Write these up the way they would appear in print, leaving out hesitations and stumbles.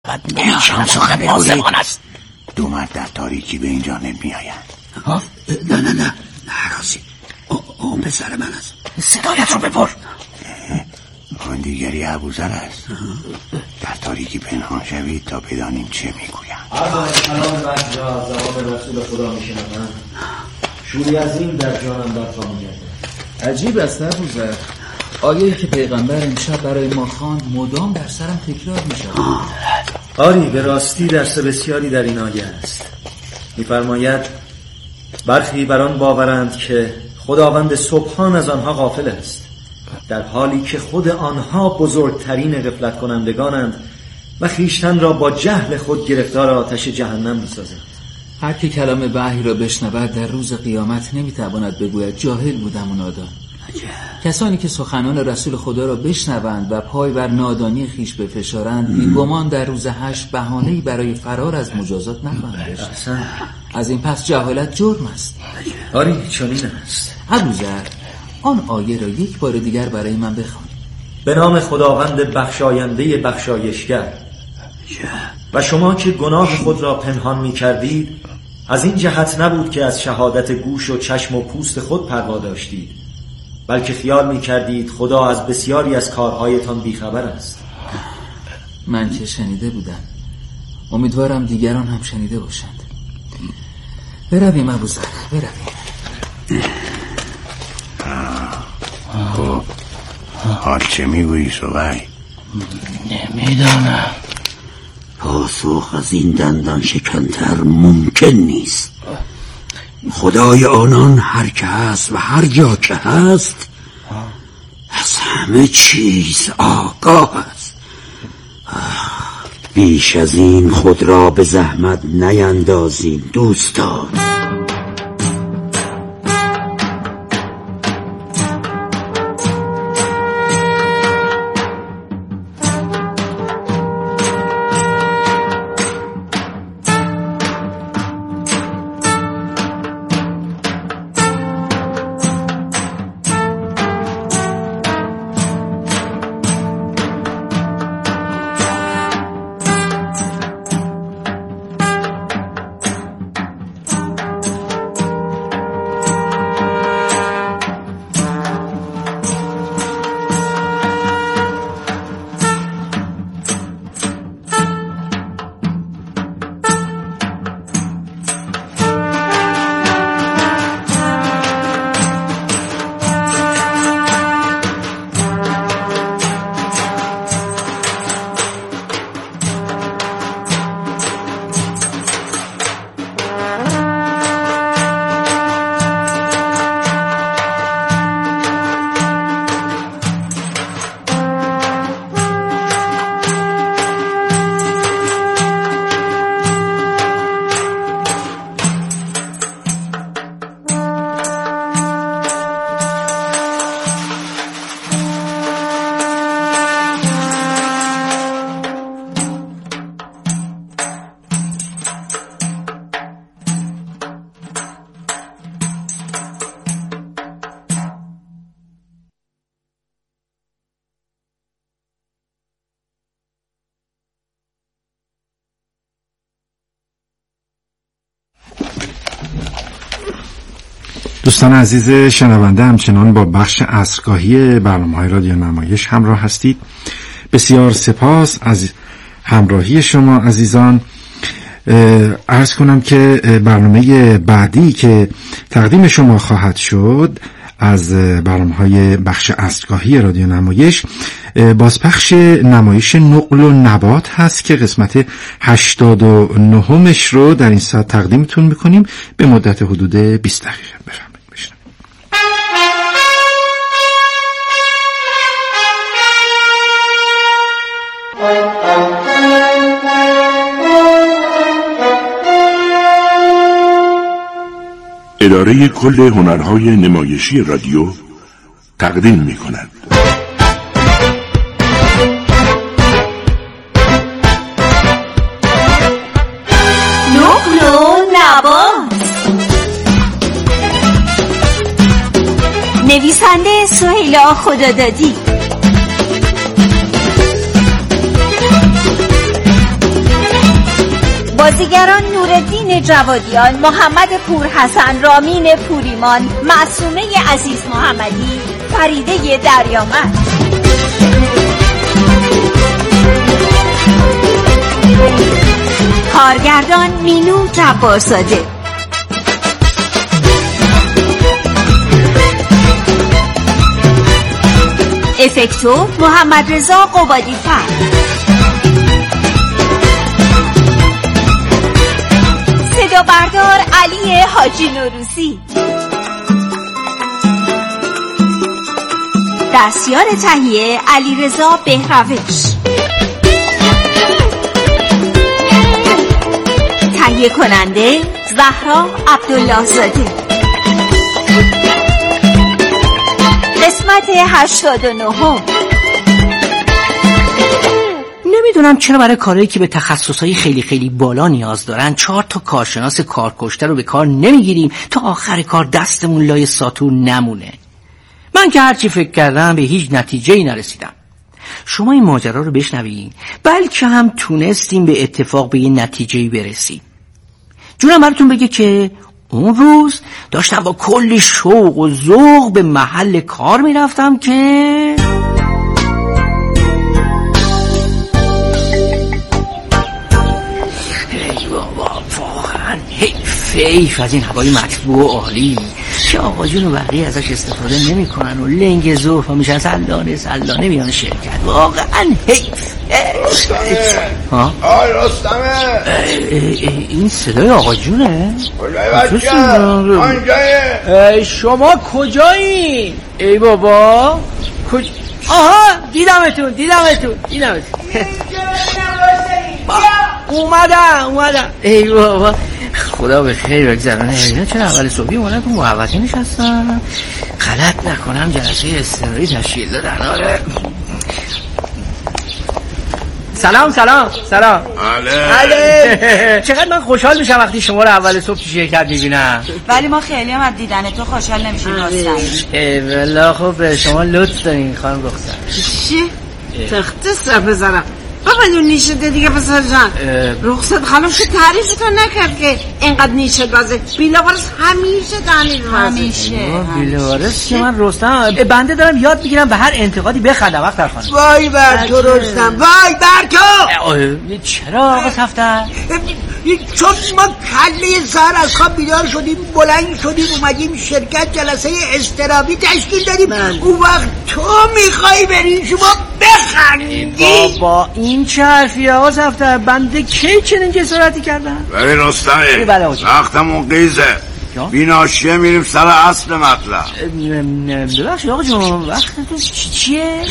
بعد نمیشم سخن آسمان است. دو مرد در تاریکی به این جانب میآیند. نه راستی اون پسر من است. صدایت رو ببر. آن دیگری ابوذر است. در تاریکی پنهان شوید تا بدانیم چه میگویند. کلام بحجا زبان رسول خدا میشنوم. شوری عظیم در جانم برپا میگردد. عجیب است ابوذر، آیه‌ای که پیغمبر امشب برای ما خواند مدام در سرم تکرار میشود. آری به راستی درس بسیاری در این آیه است. میفرماید برخی بر آن باورند که خداوند سبحان از آنها غافل است، در حالی که خود آنها بزرگترین غفلت کنندگانند و خویشتن را با جهل خود گرفتار آتش جهنم می‌سازند. هر که کلام وحی را بشنود در روز قیامت نمیتواند بگوید جاهل بودم و نادان. کسانی که سخنان رسول خدا را بشنوند و پای بر نادانی خیش بفشارند بیگمان در روز حشر بهانه‌ای برای فرار از مجازات نخواهند داشت. از این پس جهالت جرم است. آری چنین است. ابوذر، آن آیه را یک بار دیگر برای من بخوان. به نام خداوند بخشاینده بخشایشگر. و شما که گناه خود را پنهان می کردید از این جهت نبود که از شهادت گوش و چشم و پوست خود پروا داشتید، بلکه خیال می کردید خدا از بسیاری از کارهایتان بیخبر است. من که شنیده بودم، امیدوارم دیگران هم شنیده باشند. برویم ابوذر، برویم. حال چه میگویی سوی؟ نمیدانم. پاسخ از این دندان شکنتر ممکن نیست. خدای آنان هر که هست و هر جا که هست از همه چیز آگاه است. بیش از این خود را به زحمت نیندازیم دوستان. دوستان عزیز شنونده، همچنان با بخش عصرگاهی برنامه‌های رادیو نمایش همراه هستید. بسیار سپاس از همراهی شما عزیزان. عرض کنم که برنامه بعدی که تقدیم شما خواهد شد از برنامه‌های بخش عصرگاهی رادیو نمایش بازپخش نمایش نقل و نبات هست که قسمت 89مش رو در این ساعت تقدیمتون میکنیم به مدت حدود 20 دقیقه. بفرمایید. اداره کل هنرهای نمایشی رادیو تقدیم می‌کند. نقل و نبات. نویسنده سهیلا خدادادی، بازیگران نورالدین جوادیان، محمد پورحسن، رامین پوریمان، معصومه عزیز محمدی، فریده دریامند. کارگردان مینو جبارزاده. افکتور محمد رضا قبادی‌فر. صدا بردار علی حاجی نوروزی. دستیار تهیه علیرضا بهروش. تهیه کننده زهرا عبدالله زاده. قسمت 89. نمیدونم چرا برای کارهایی که به تخصصهای خیلی خیلی بالا نیاز دارن 4 تا کارشناس کارکشته رو به کار نمیگیریم تا آخر کار دستمون لای ساتور نمونه. من که هرچی فکر کردم به هیچ نتیجه‌ای نرسیدم. شما این ماجرا رو بشنوین، بلکه هم تونستیم به اتفاق به یه نتیجه‌ای برسیم. جونم براتون بگه که اون روز داشتم با کلی شوق و ذوق به محل کار میرفتم که ای بابا واقعا حیف از این هوای مطبوع و عالی که آقا جون و بقیه ازش استفاده نمی کنن و لنگ ظرف ها میشن سلانه میان شرکت. واقعا حیف. آی رستمه، این صدای آقا جونه؟ کجای بچه؟ آنجایه. شما کجایی؟ ای بابا آها دیدمتون اومدم. ای بابا خدا به خیر بگذرونه. چرا اول صبحی اومدن تو محوطه نشستن؟ غلط نکنم جلسه استمراری تشکیل دادن. آره سلام. بله. چقدر من خوشحال میشم وقتی شما رو اول صبح تو شرکت میبینم. ولی ما خیلی هم از دیدن تو خوشحال نمیشیم رستم. والله خب شما لطف دارین خانم رخصت. چی؟ تخت سر بزنم بابا اون نیشه دیگه پسر جان. رخصت خانم که تعریفتون نکرد که اینقدر نیشه بازه. بیلاوارس همیشه بیلاوارس که من رستم بنده دارم یاد میگیرم به هر انتقادی بخندم. وقت خانم وای بر تو رستم، وای بر تو. چرا آقا صفتر؟ چون ما کله سهر از خواب بیدار شدیم، بلند شدیم اومدیم شرکت جلسه استرابی تشکیل دادیم. اون وقت تو میخوای بری شما بخندی؟ بابا این چه حرفیه آقا صفتر؟ بنده کی چنین جسارتی کردم؟ ببین رستمه، وقتمون قیزه، بیناشیه میریم سر اصل مطلب. ببخشید آقا جون وقتتون چیه؟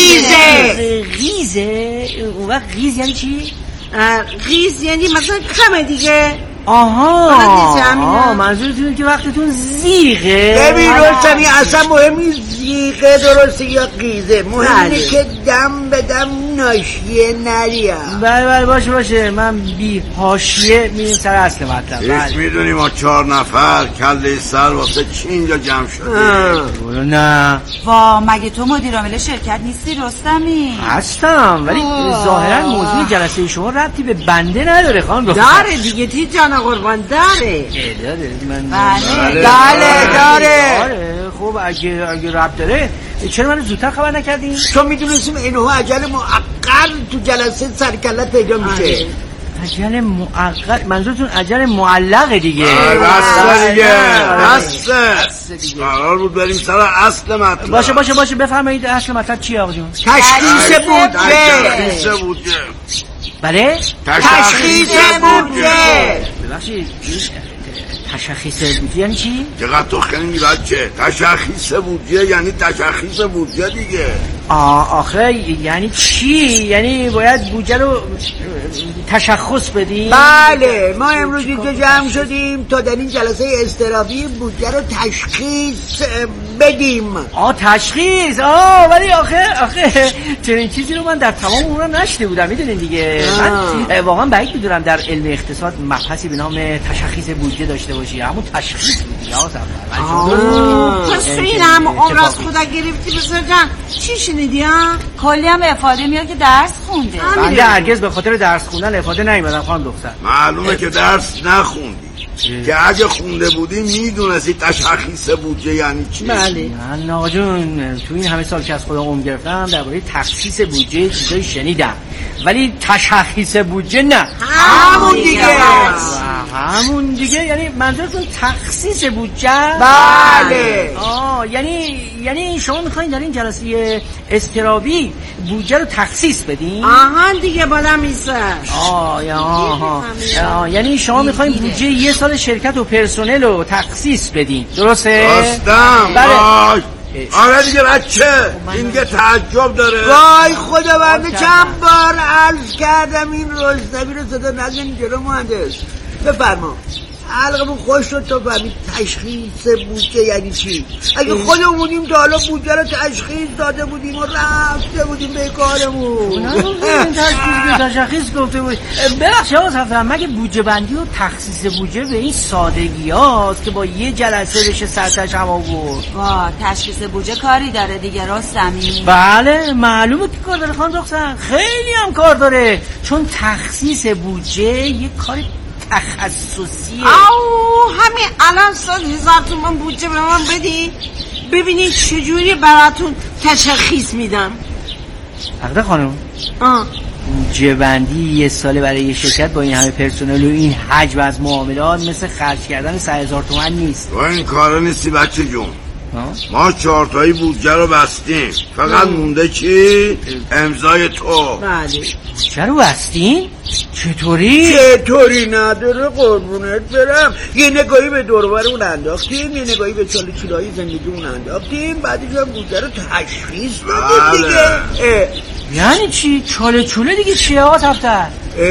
غیزه؟ اون وقت غیز یعنی چی؟ غیز یعنی مثلا کمه دیگه. آها منظورتونه که وقتتون زیغه؟ ببین رستمی اصلا مهم نیست زیغه درسته یا قیزه، مهمه که دم به دم ناشیه نریم. بله باشه من بی حاشیه میریم سر اصل مطلب. هیچ میدونی ما 4 نفر کله سر واسه چی اینجا جمع شدیم؟ نه وا مگه تو مدیر عامل شرکت نیستی رستمی؟ هستم ولی ظاهرا موضوع جلسه شما ربطی به بنده نداره خانم. داره دیگه تی جان قربان داره. داره. خب اگه ربط داره چرا من زودتر خبر نکردین؟ چون میدونستیم اینها عجل معقل تو جلسه سرکلت پیدا میشه. عجل معقل منظورتون عجل معلقه دیگه؟ بسته دیگه. قرار بود بریم سر اصل مطلب. باشه بفرمایید اصل مطلب چیه آقا جون؟ تشخیص بودجه. بله؟ تشخیص بودجه. ببخشید تشخیص بودجه یعنی چی؟ چقدر تو خیلی بچه. تشخیص بودجه یعنی تشخیص بودجه دیگه. آخه یعنی چی؟ یعنی باید بودجه رو تشخص بدیم؟ بله ما امروز اینجا جمع شدیم تا در این جلسه استرابی بودجه رو تشخیص بدیم. تشخیص؟ ولی آخه چنین چیزی رو من در تمام عمرم نشنیده بودم. میدونین دیگه من واقعا بعید میدونم در علم اقتصاد مبحثی به نام تشخیص بودجه داشته باشی. همون تشخیص پس تو این هم عمر از خدا گرفتی بسر جان. چی شنیدی ها؟ کلی هم افاده میاد که درس خونده. بنده هرگز به خاطر درس خوندن افاده نیومدم خانم دختر. معلومه که درس نخوندی، که اگه خونده بودی میدونستی تشخیص بودجه یعنی چی. بله من آقا جون تو این همه سال که از خودم عمر گرفتم درباره تخصیص بودجه چیزایی شنیدم، ولی تشخیص بودجه نه. همون دیگه یعنی منظورتون تخصیص بودجه؟ بله. یعنی شما میخواین در این جلسه استرابی بودجه رو تخصیص بدین؟ آهان دیگه بالا میسه. یعنی شما میخواین بودجه یه سال شرکت و پرسنل رو تخصیص بدین، درسته؟ درستم. بله. آره دیگه بچه این که تعجب داره. وای خدا بنده چند بار عرض کردم این رستمی رو صدا نزنی جلو مهندس. بفرما. حلقمون خوش شد تا فهمید تشخیص بودجه یعنی چی. اگه خودمون بودیم تا حالا بودجه رو تشخیص داده بودیم و رفته بودیم به کارمون. تشخیص گفته بود. ببخشید آقا صفدر، مگه بودجه بندی و تخصیص بودجه به این سادگی هاست که با یه جلسه بشه سرتش هم آورد؟ تشخیص بودجه کاری داره دیگه رستمی. بله معلومه که کار داره خانم دختر، خیلی هم کار داره، چون تخصیص بودجه یه کاری تخصصیه. همین الان 100,000 تومان بودجه به من بدی ببینید چجوری براتون تشخیص میدم. حقیقه خانم بودجه بندی یه ساله برای یه شرکت با این همه پرسنل و این حجم از معاملات مثل خرج کردن 100,000 تومان نیست. تو این کارا نیستی بچه جون. ما 4 تایی بودجه رو بستیم، فقط مونده چی؟ امضای تو. بله. بودجه رو بستیم؟ چطوری نداره قربونت برم. یه نگاهی به دور و برمون انداختیم، یه نگاهی به چاله چوله‌های زندگیمون انداختیم، بعدش هم بودجه رو تشخیص دادیم دیگه. یعنی چی؟ چاله چوله دیگه چیه آقا صفدر؟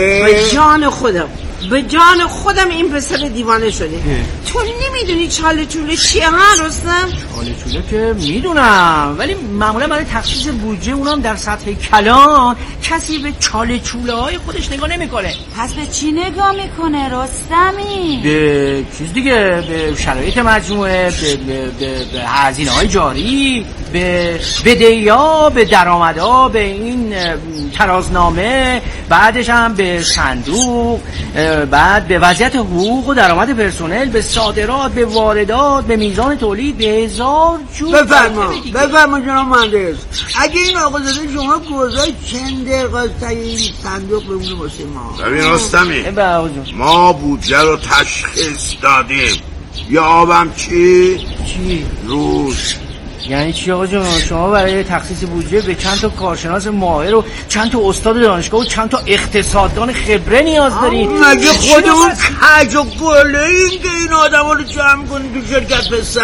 به جان خودم این پسر دیوانه شده. تو نمیدونی چاله چوله چیه ها رستم؟ چاله چوله که میدونم، ولی معمولا برای تخصیص بودجه اونم در سطح کلان کسی به چاله چوله های خودش نگاه نمیکنه. پس به چی نگاه میکنه رستمی؟ به چیز دیگه، به شرایط مجموعه، به هزینه های جاری، به بدهی‌ها، به درآمدها، به این ترازنامه، بعدش هم به صندوق، بعد به وضعیت حقوق و درآمد پرسنل، به صادرات، به واردات، به میزان تولید، به هزار جور. بفرما جناب مهندس. اگه این آقازاده شما گذاشت چند دقیقه تا این صندوق بمونه واسه ما. ببین رستمی، ما بودجه رو تشخیص دادیم. یا آبم چی؟ روز. یعنی چی آقا جون؟ شما برای تخصیص بودجه به چند تا کارشناس ماهر و چند تا استاد دانشگاه و چند تا اقتصاددان خبره نیاز دارین. مگه خودمون کج و گله این که این آدم رو جمع کنیم تو شرکت پسر؟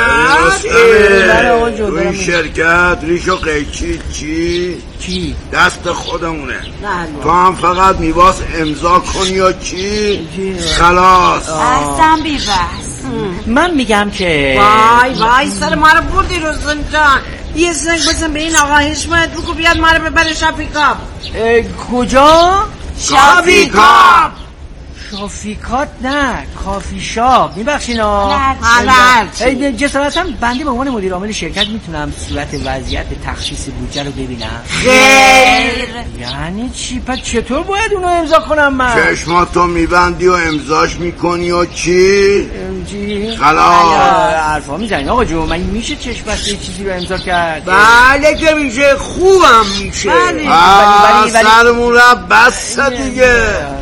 تو این شرکت ریش و قیچی چی؟ دست خودمونه. تو هم فقط میواس امضا کنی یا چی؟ خلاص. اصلا بی بحث. من میگم که وای سر ما رو بردی رستم جان. یه زنگ بزن به این آقا حشمت بگو بیاد ما رو ببره شافیکاپ. کجا؟ شافیکاپ. شافیکات نه، کافی شاپ. میبخشین جسارتا بنده به عنوان مدیر عامل شرکت میتونم صورت وضعیت تخصیص بودجه رو ببینم؟ خیر. یعنی چی؟ پس چطور باید اونو امضا کنم من؟ چشماتو میبندی و امضاش میکنی و چی؟ خلاص. حرفا میزنی آقا جون، من میشه چشم بسته یه چیزی رو امضا کرد؟ بله که میشه، خوبم میشه. ولی سرمون رو بس دیگه.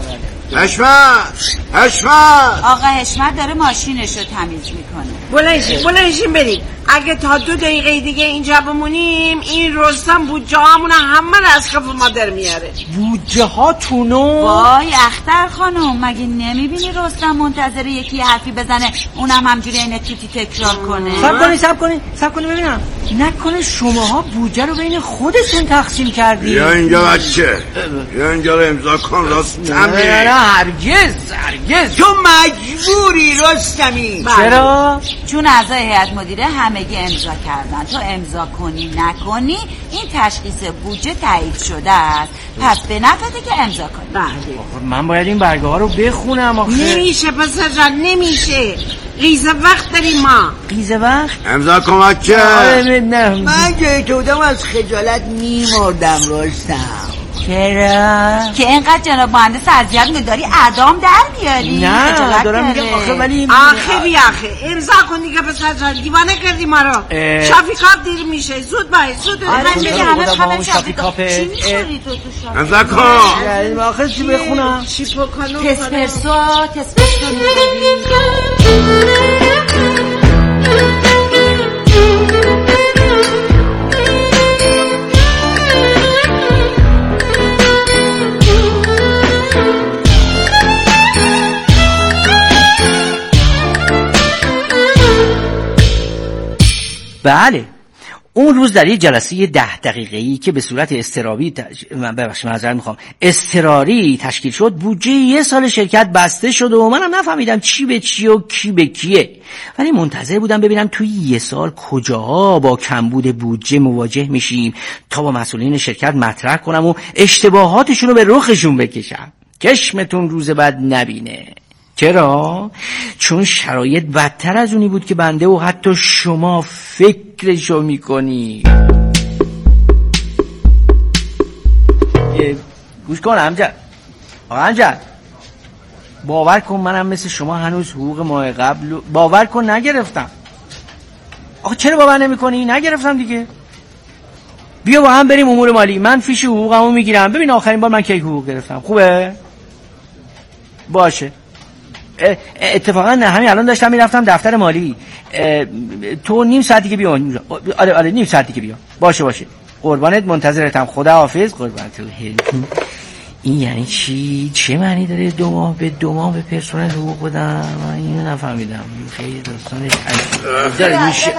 حشمت آقا حشمت داره ماشینش رو تمیز میکنه. بلنشین بریم. اگه تا 2 دقیقه دیگه اینجا بمونیم این رستم بودجه هامونه همه رو از کف ما در میاره. بودجه ها تونو؟ وای اختر خانم، مگه نمیبینی رستم منتظر یکی حرفی بزنه اونم همجوری این توتی تکرار کنه؟ سب کنی ببینم. نکنه شماها بودجه رو بین خودتون تقسیم کردی؟ یا اینجا بچه، یا اینجا رو امضا کن رستمی. نه هرگز. تو مجبوری رستمی. چرا؟ چون اعضای هیئت مدیره همگی امضا کردن. تو امضا کنی نکنی این تشخیص بودجه تایید شده است، پس به نفعته که امضا کنی. من باید این برگه ها رو بخونم آخه. نمیشه پسر جان، نمیشه. قیزه وقت داریم ما. قیزه وقت؟ امضا کمک کرد. من جای تو بودم از خجالت میمردم رستم. چرا؟ که اینقدر جناب مهندس اذیت می‌داری اعدام در بیاری. نه دارم میگم آخه ولی آخه امضا کن دیگه پسر جان، دیوانه کردی ما رو. شافیکاپ دیر میشه، زود زود. من میگم همه شافیکاپ. چی می‌خوری تو شافیکاپ؟ امضا کن. آخه چی بخونم؟ تسپرسو می‌خوری. بله اون روز در یه جلسه 10 دقیقه‌ای که به صورت اضطراری تشکیل شد، بودجه یه سال شرکت بسته شد و منم نفهمیدم چی به چی و کی به کیه، ولی منتظر بودم ببینم توی یه سال کجاها با کمبود بودجه مواجه میشیم تا با مسئولین شرکت مطرح کنم و اشتباهاتشون رو به رخشون بکشم. چشمتون روز بعد نبینه. چرا؟ چون شرایط بدتر از اونی بود که بنده و حتی شما فکرشو میکنی. گوش کن امجد باور کن منم مثل شما هنوز حقوق ماه قبل باور کن نگرفتم. آخه چرا باور نمی کنی؟ نگرفتم دیگه. بیا با هم بریم امور مالی، من فیش حقوقمو میگیرم. ببین آخرین بار من کی حقوق گرفتم. خوبه؟ باشه. اتفاقا همین الان داشتم میرفتم دفتر مالی. تو نیم ساعتی که بیا. آره نیم ساعتی که بیا. باشه قربانت، منتظرتم. خدا حافظ. قربان تو. این یعنی چی؟ چه معنی داره 2 ماه به پرسنل حقوق بدم؟ من اینو نفهمیدم. خیلی داستانش عجیبه میشه.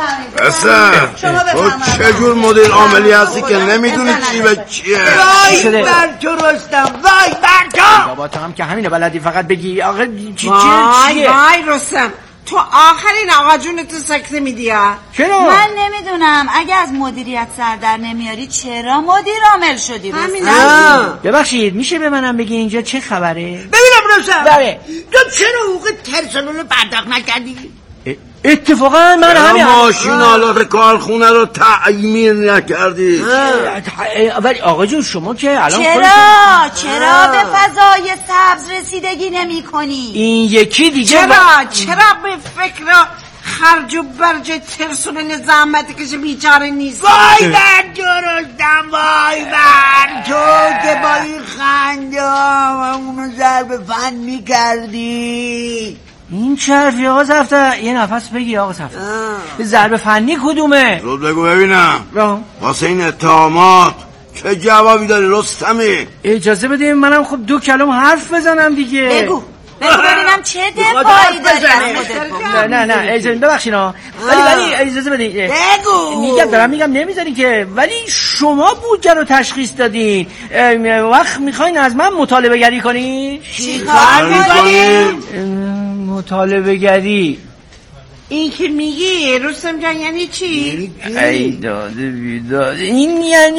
تو چه جور مدیر عاملی هستی که نمیدونی چی به چیه؟ وای بر تو رستم، وای بر تو. بابا تو هم که همینه بلدی فقط بگی آقا چیه؟ وای رستم، تو آخرین آقا جون تو سکته میدی ها؟ چرا؟ من نمیدونم. اگه از مدیریت سر در نمیاری چرا مدیر عامل شدی؟ ببخشید میشه به منم بگی اینجا چه خبره؟ ببینم رستم. بله. تو چرا حقوق پرسنل رو پرداخت نکردی؟ اتفاقا من همین ماشینالات کارخونه رو تعمیر نکردی. ولی آقا جون شما که الان چرا به فضای سبز رسیدگی نمی کنی؟ این یکی دیگه چرا به فکر خرج و برج ترسون زحمت کش بیچاره نیست؟ وای بر تو رستم، وای بر تو که با این خنده اونو ضرب فن میکردی. این چه حرفی آقا صفته؟ یه نفس بگی آقا صفته. ضرب فنی کدومه؟ زود بگو ببینم. واسه این اتهامات چه جوابی داری رستمی؟ اجازه بدیم منم خب 2 کلام حرف بزنم دیگه. بگو ببینم چه دفاعی داری. نه اجازه ببخشینا، ولی اجازه بدید. بگو. دارم میگم نمیذاری که، ولی شما بودجه رو تشخیص دادین. وقت میخواین از من مطالبه گری کنی؟ چی کار میکنی؟ مطالبه گری. این که میگی رستم جان یعنی چی؟ ای داده بیداد. این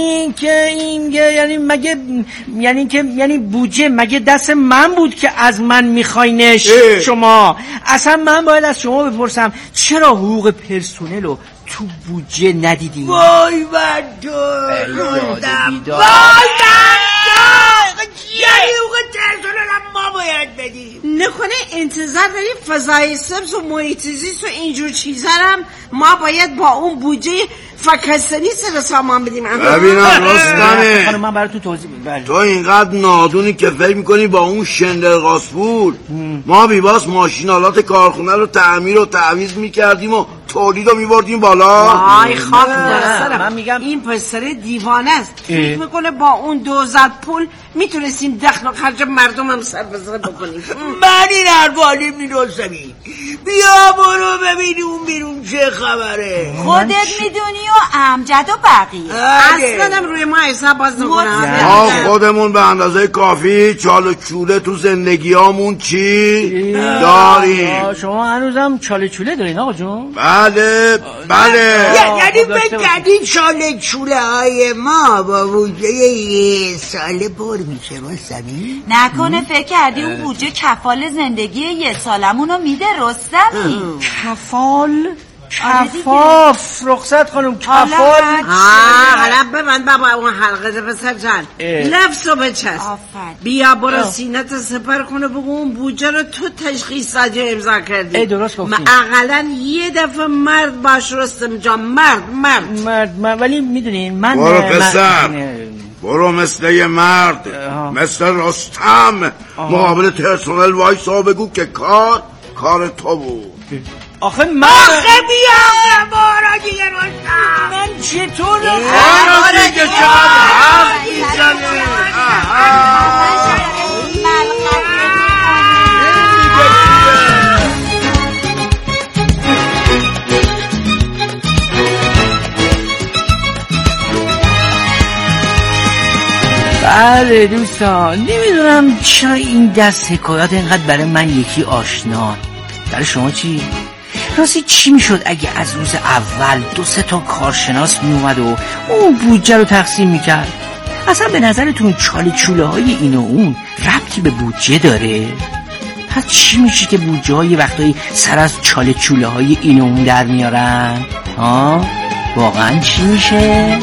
یعنی بودجه مگه دست من بود که از من میخواینش شما؟ اصلا من باید از شما بپرسم چرا حقوق پرسنل رو تو بودجه ندیدی؟ وای بر تو رستم، وای بر تو. یعنی حقوق پرسنل ما باید بدیم؟ نکنه انتظار داری فضای سبز و محیط زیست و اینجور چیزا هم ما باید با اون بودجه فکستنی سر سامان بدیم؟ ببینم رستمه، من برای تو توضیح میدم. تو اینقدر نادونی که فکر میکنی با اون شندرغاسپول ما بیباس ماشینالات کارخونه رو تعمیر و تعویض میکردیم و تولید رو میبردیم بالا؟ وای خاک من میگم این پسر دیوانه است. فکر میکنه با اون 2000 پول میتونستیم دخل و خرج مردم هم سربزره بکنیم. من این حرفالی میرسمی. بیا برو ببینی اون بیرون چه خبره. خودت میدونی و امجد و بقیه. اصلا هم روی ما حساب باز نکنم. ما خودمون به اندازه کافی چال و چوله تو زندگیامون چی داریم. شما هنوزم چال چوله دارین آقا جون؟ بله بله یعنی بگردید شال چوله های ما با بودجه یه ساله پر میشه مستمی؟ نکنه فکر کردی اون بودجه کفال زندگی یه سالمونو میده رستمی؟ کفاف رخصت خانم کفال حالا ببند بابا اون حلقه پسر جان لفظو بچست بیا برو سینت سپر کنه بگو اون بودجه رو تو تشخیص دادی و امضا کردی. درست گفتی. اقلا یه دفعه مرد باش رستم جان، مرد ولی میدونین من برو پسر برو مثل یه مرد مثل رستم مقابل ترسونل وایسا بگو که کار تو بود. آخه بیام بارا دیگه رستم من چطور بارا دیگه چقدر حرف میزنی بله دوستان، نمیدونم چرا این دست حکایات اینقدر برای من یکی آشنا. برای شما چی؟ راستی چی میشد اگه از روز اول 2-3 تا کارشناس میومد و اون بودجه رو تقسیم میکرد؟ اصلا به نظرتون چاله چوله های این و اون ربطی به بودجه داره؟ پس چی میشه که بودجه های وقتایی سر از چاله چوله های این و اون در میارن؟ واقعا چی میشه؟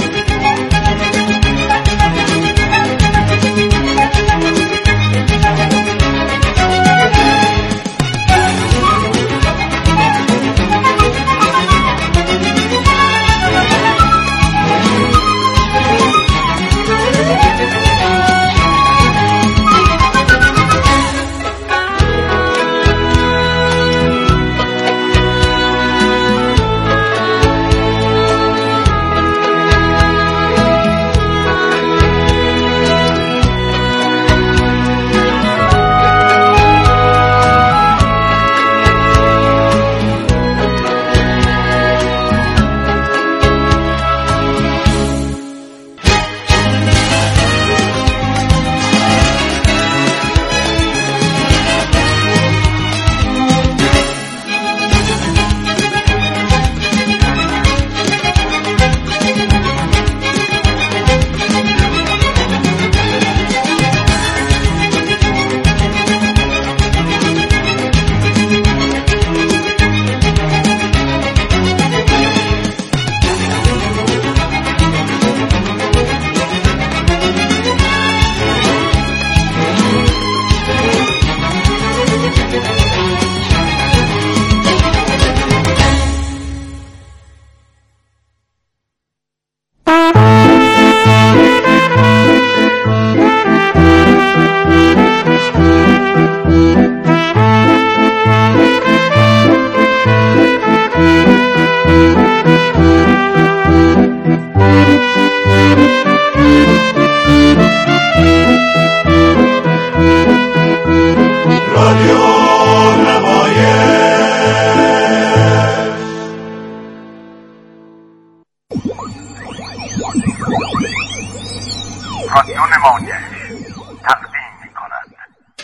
رادیو نمایش تقدیم می‌کند.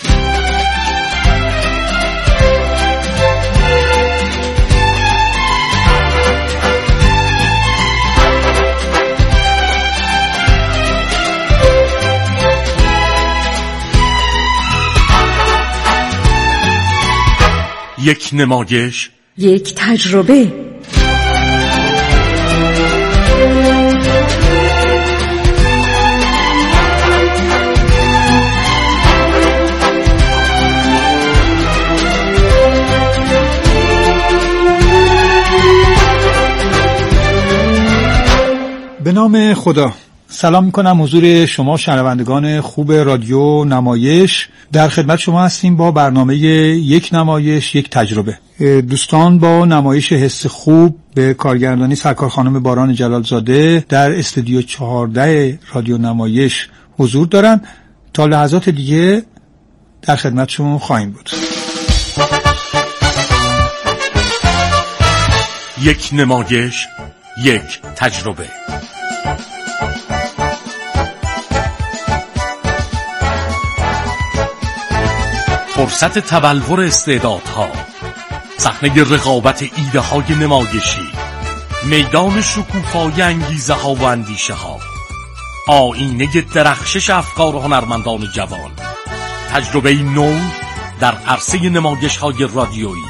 یک نمایش، یک تجربه. به نام خدا. سلام میکنم حضور شما شنوندگان خوب رادیو نمایش. در خدمت شما هستیم با برنامه یک نمایش یک تجربه. دوستان با نمایش حس خوب به کارگردانی سرکار خانم باران جلالزاده در استودیو 14 رادیو نمایش حضور دارن. تا لحظات دیگه در خدمتشون خواهیم بود. یک نمایش یک تجربه. فرصت تبلور استعدادها، صحنه رقابت ایده های نمایشی، میدان شکوفای انگیزه ها و اندیشه ها، آینه درخشش افکار هنرمندان جوان، تجربه نو در عرصه نمایش های رادیویی.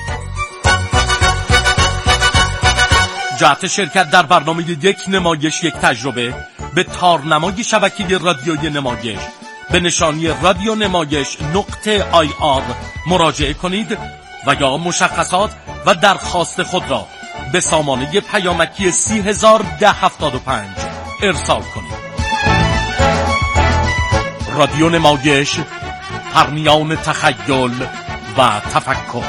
جهت شرکت در برنامه یک نمایش یک تجربه به تارنمای شبکه رادیوی نمایش به نشانی رادیو نمایش .ir مراجعه کنید و یا مشخصات و درخواست خود را به سامانه پیامکی 301075 ارسال کنید. رادیو نمایش، پرنیان تخیل و تفکر.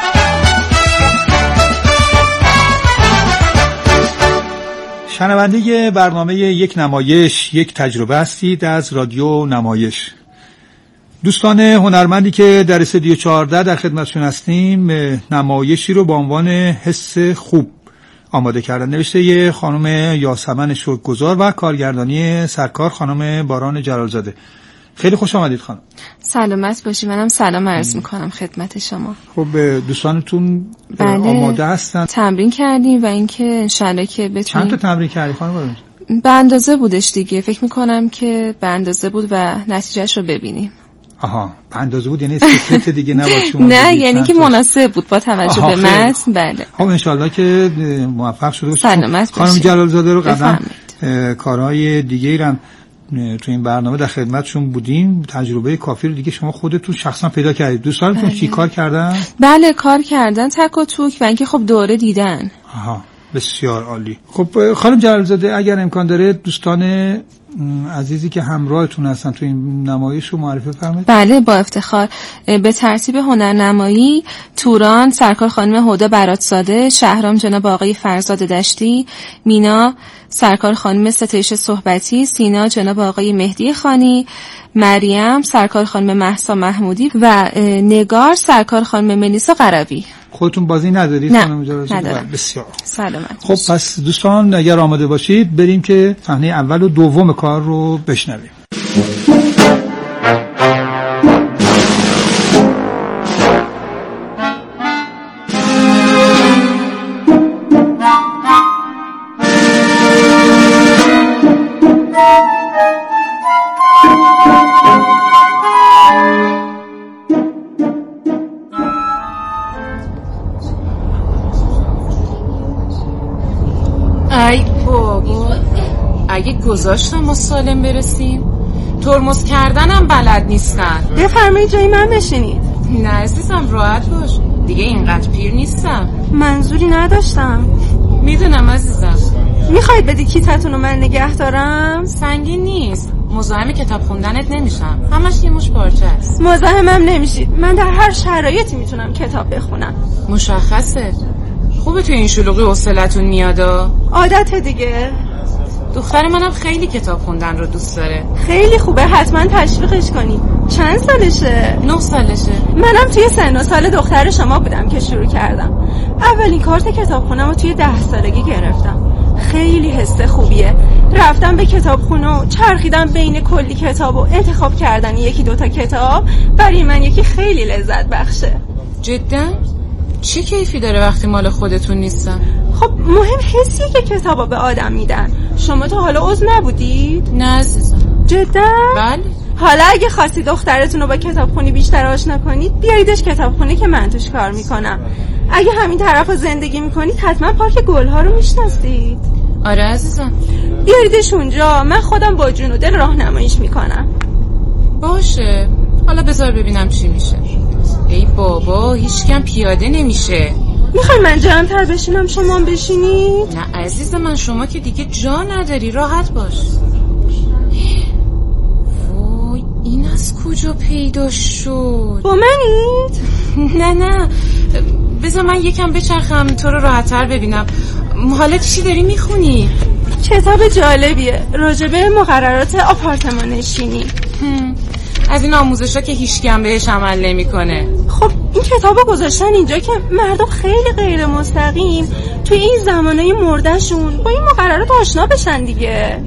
شنونده برنامه یک نمایش یک تجربه هستید از رادیو نمایش. دوستان هنرمندی که در استودیو 14 در خدمتشون هستیم نمایشی رو با عنوان حس خوب آماده کردن. نوشته یه خانم یاسمن شکرگزار و کارگردانی سرکار خانم باران جلالزاده. خیلی خوش آمدید خانم. سلامت باشی. منم سلام عرض میکنم خدمت شما. خب دوستانتون آماده هستن؟ تمرین کردیم و اینکه انشالله که بتونیم. چند تا تمرین کردی خانم باران؟ به اندازه بودش دیگه. فکر میکنم که به اندازه بود و نتیجهش رو ببینیم. آها، به اندازه بود یعنی سکرت دیگه نباشه شما؟ نه یعنی که مناسب بود با توجه به متن. بله. خب انشالله که موفق شده باشید. سلامت باشید. خانم جلالزاده رو قبلا کارهای دیگه‌ای رو تو این برنامه در خدمتشون بودیم. تجربه کافی رو دیگه شما خودتون شخصا پیدا کردید. دوستانتون چی کار کردن؟ بله کار کردن تک و توک و اینکه خب دوره دیدن. آها بسیار عالی. خب خانم جلالزاده اگر امکان داره دوستان عزیزی که همراهتون هستن تو این نمایش رو معرفی فرمایید. بله با افتخار. به ترتیب هنرنمایی توران سرکار خانم هدی براتزاده، شهرام جناب آقای فرزاد دشتی، مینا سرکار خانم ستایش صحبتی، سینا جناب آقای مهدی خانی، مریم سرکار خانم مهسا محمودی و نگار سرکار خانم ملیسا قروی. خودتون بازی ندارید؟ نه ندارم. بسیار سلامت. خب پس دوستان اگر آماده باشید بریم که صحنه اول و دوم کار رو بشنویم. ای بابا اگه گذاشتم ما سالم برسیم ترمز کردنم بلد نیستن. بفرمایید جای من بشینید. نه عزیزم راحت باش دیگه اینقدر پیر نیستم. منظوری نداشتم. میدونم عزیزم. میخواید بدی کیتتون رو من نگه دارم؟ سنگین نیست. مزاحم کتاب خوندنت نمیشم. همش یه مش پارچه است. مزاحمم نمیشید. من در هر شرایطی میتونم کتاب بخونم. مشخصه. خوبه تو این شلوغی حوصلتون میادا؟ عادت دیگه. دختر منم خیلی کتاب خوندن رو دوست داره. خیلی خوبه حتما تشویقش کنی. چند سالشه؟ 9 سالشه. منم توی سن و سال دختر شما بودم که شروع کردم. اولین کارت کتابخونه‌مو توی 10 سالگی گرفتم. خیلی حس خوبیه. رفتم به کتابخونه و چرخیدم بین کلی کتاب و انتخاب کردن یکی دوتا کتاب برای من یکی خیلی لذت بخشه. جدا؟ چه کیفی داره وقتی مال خودتون نیستن؟ خب مهم حسیه که کتابا به آدم میدن. شما تا حالا عضو نبودید؟ نه عزیزم. جدا؟ بله. حالا اگه خواستی دخترتون رو با کتابخونی بیشتر آشنا کنید بیاریدش کتابخونه که من توش کار میکنم. اگه همین طرف رو زندگی میکنید حتما پارک گلها رو میشناسید. آره عزیزم. بیاریدش اونجا من خودم با جون و دل راهنماییش میکنم. باشه حالا بذار ببینم چی میشه. ای بابا هیچ کم پیاده نمیشه. میخوای من جمع‌تر بشینم شما بشینید؟ نه عزیز من شما که دیگه جا نداری راحت باش. وای این از کجا پیدا شد؟ با منید؟ نه بذار من یکم بچرخم تو رو راحت‌تر ببینم. حالا چی داری میخونی؟ کتاب جالبیه راجبه مقررات آپارتمان نشینی. از این آموزشا که هیچ کم بهش عمل نمیکنه. خب این کتابو گذاشتن اینجا که مردم خیلی غیر مستقیم توی این زمانهای مردهشون با این مقررات آشنا بشن دیگه.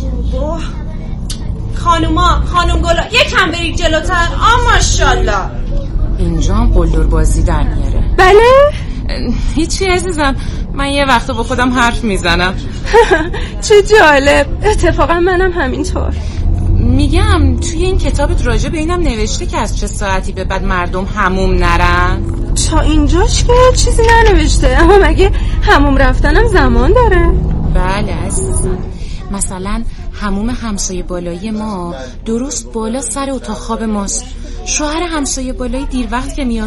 خانم گلا یکم برید جلوتر. ماشاءالله اینجا هم قلدر بازی در میاره. بله هیچی عزیزم، من یه وقتا با خودم حرف میزنم. چه جالب. اتفاقا منم همینطور. میگم توی این کتابت راجع به اینم نوشته که از چه ساعتی به بعد مردم حموم نرن؟ تا اینجاش که چیزی ننوشته، اما مگه حموم رفتنم زمان داره؟ بله عزیزم، مثلا حموم همسایه بالایی ما درست بالا سر اتاق خواب ماست. شوهر همسایه بالایی دیر وقت که میاد